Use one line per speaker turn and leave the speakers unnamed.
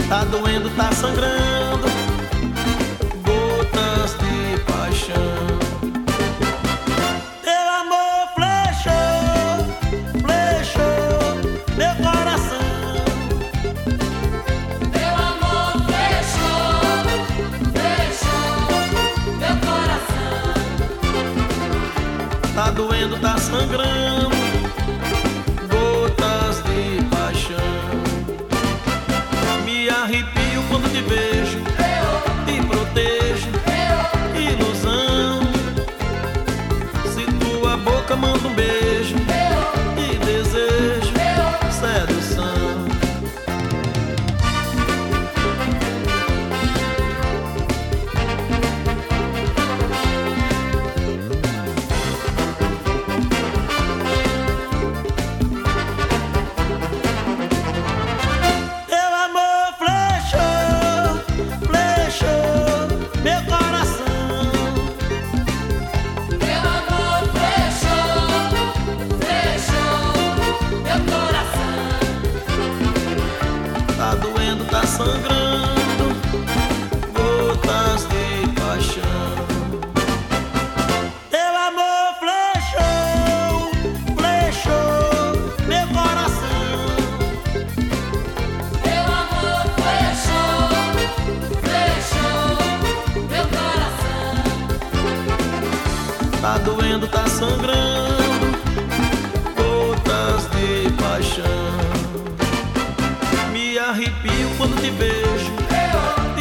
Tá doendo, tá sangrando, gotas de paixão. Teu amor flechou, flechou meu coração.
Teu amor flechou, flechou meu coração.
Tá doendo, tá sangrando, gotas de paixão. Me arrepio quando te vejo, te protejo, ilusão. Se tua boca manda um beijo, te desejo, sedução. Teu amor flechou, flechou meu coração.
Teu amor flechou, flechou meu coração.
Tá doendo, tá sangrando, gotas de paixão. Teu amor flechou, flechou meu coração.
Teu amor flechou, flechou meu coração.
Tá doendo, tá sangrando, gotas de paixão. Me arrepio quando te vejo,